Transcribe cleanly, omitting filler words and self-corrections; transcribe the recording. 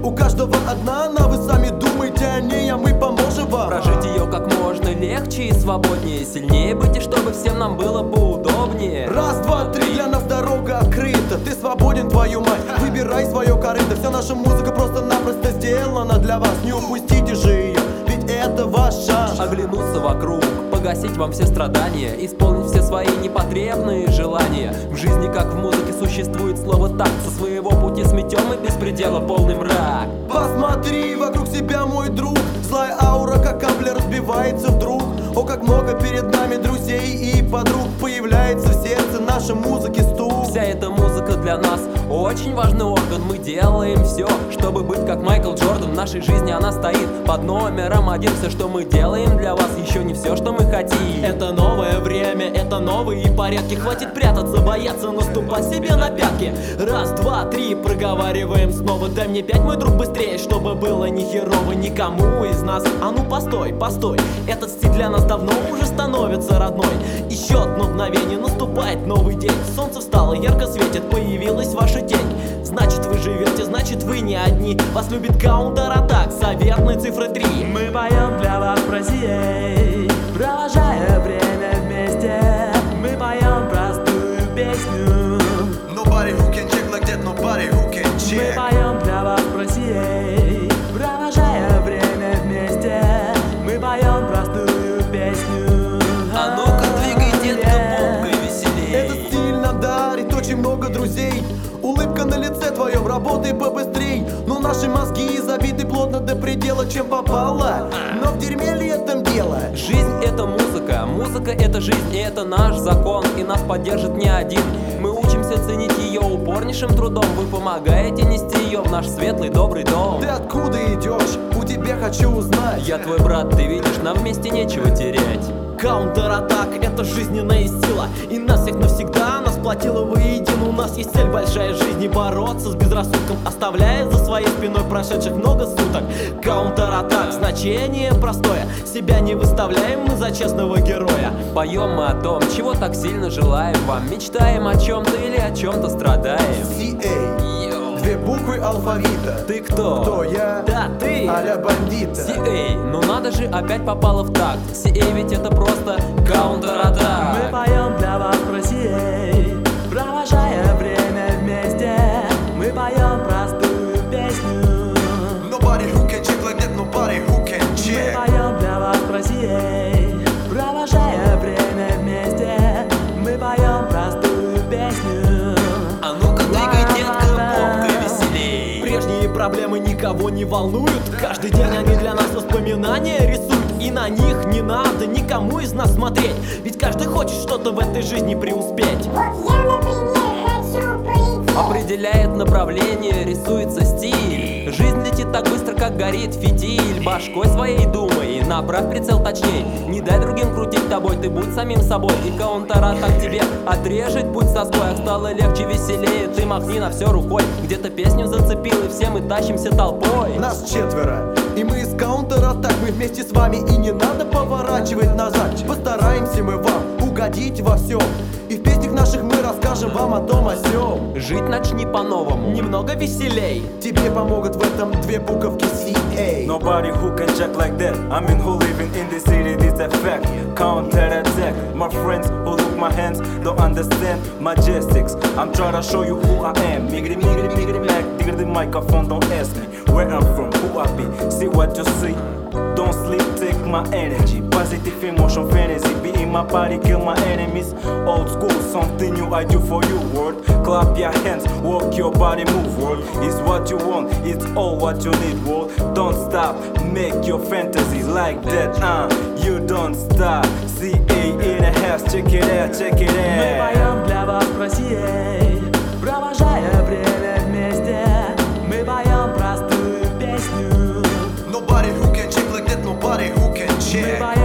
У каждого одна она, вы сами думайте о ней, а мы поможем вам прожить ее как можно легче и свободнее, сильнее быть, и чтобы всем нам было поудобнее. Раз, два, три, для нас дорога открыта. Ты свободен, твою мать, выбирай свое корыто. Вся наша музыка просто-напросто сделана для вас. Не упустите же ее, ведь это ваш шанс. Оглянуться вокруг, погасить вам все страдания, исполнить все свои непотребные желания. В жизни, как в музыке, существует слово «так». Со своего пути сметем и без предела полный мрак. Посмотри вокруг себя, мой друг. Злая аура, как капля, разбивается вдруг. О, как много перед нами друзей и подруг. Появляется в сердце нашей музыки стук. Вся эта музыка для нас очень важный орган. Мы делаем все, чтобы быть как Майкл Джордан. В нашей жизни она стоит под номером 1. Все, что мы делаем для вас, еще не все, что мы хотим. Это новое время, это новые порядки. Хватит прятаться, бояться, наступать себе на пятки. Раз, два, три, проговариваем снова. Дай мне 5, мой друг, быстрее, чтобы было не херово никому из нас. А ну постой, постой, этот стиль для нас давно уже становится родной. Еще одно мгновение, наступает новый день. Солнце встало, ярко светит, появилась ваша тень. Значит, вы живете, значит, вы не одни. Вас любит Counter-Attack со верной цифрой 3. Мы поем для вас в России, провожая время вместе. Мы поем простую песню. Nobody who can check like that, nobody who can Мы check. поем для вас в России, провожая время вместе. Мы поем простую песню. А ну-ка двигай, детка, попкой веселей. Этот стиль нам дарит очень много друзей. Улыбка на лице твоем, работай побыстрей. Но наши мозги забиты плотно до предела, чем попало. Но в дерьме ли этом дело? Жизнь — это музыка, музыка — это жизнь, и это наш закон, и нас поддержит не один. Мы учимся ценить ее упорнейшим трудом. Вы помогаете нести ее в наш светлый добрый дом. Ты откуда идешь? У тебя хочу узнать. Я твой брат, ты видишь, нам вместе нечего терять. Counter-Attack — это жизненная сила, и нас всех навсегда нас сплотила воедино. У нас есть цель большая жизни — бороться с безрассудком, оставляя за своей спиной прошедших много суток. Counter-Attack — значение простое, себя не выставляем мы за честного героя. Поем мы о том, чего так сильно желаем вам, мечтаем о чем-то или о чем-то страдаем. CA, две буквы алфавита. Ты кто? Кто я? Да, ты! А-ля бандита. CA, ну надо же, опять попала в такт. CA ведь это просто Мы Counter-Attack. поем для вас в России, провожая время вместе. Мы поем простую песню. Nobody who can check like that, nobody who can Мы check. поем для вас в России, провожая время вместе. Мы поем простую песню. А ну-ка двигай, детка, попкой веселей. Прежние проблемы никого не волнуют. Каждый день они для нас воспоминания рисуют. И на них не надо никому из нас смотреть, ведь каждый хочет что-то в этой жизни преуспеть. Вот я, например, хочу полететь. Определяет направление, рисуется стиль. Жизнь летит так быстро, как горит фитиль. Башкой своей думай, направь прицел точней. Не дай другим крутить тобой, ты будь самим собой. И Counter-Attack тебе отрежет путь со скоя. Стало легче, веселее, ты махни на все рукой. Где-то песню зацепил, и все мы тащимся толпой. Нас четверо, и мы из Counter-Attack. Мы вместе с вами, и не надо поворачивать назад. Постараемся мы вам угодить во всем, и в песнях наших мы расскажем вам о том, о сём. Жить начни по-новому. Немного веселей. Тебе помогут в этом две буковки CA. Nobody who can check like that. I mean, who living in the city, this a fact. Counter-Attack. My friends who look my hands don't understand majestics. I'm trying to show you who I am. Migri, migri, migri, mac. Digger the microphone, don't ask me where I'm from, who I be. See what you see. Don't sleep, take my energy. Positive emotion, fantasy. Be in my body, kill my enemies. Old school, something new I do for you, world. Clap your hands, walk your body, move, world. It's what you want, it's all what you need, world. Don't stop, make your fantasies like that, you don't stop. CA in the house, check it out, check it Мы out. поем для вас в России, провожая время вместе. Мы поем простую песню. Nobody who can check like that, nobody who can Мы check. поем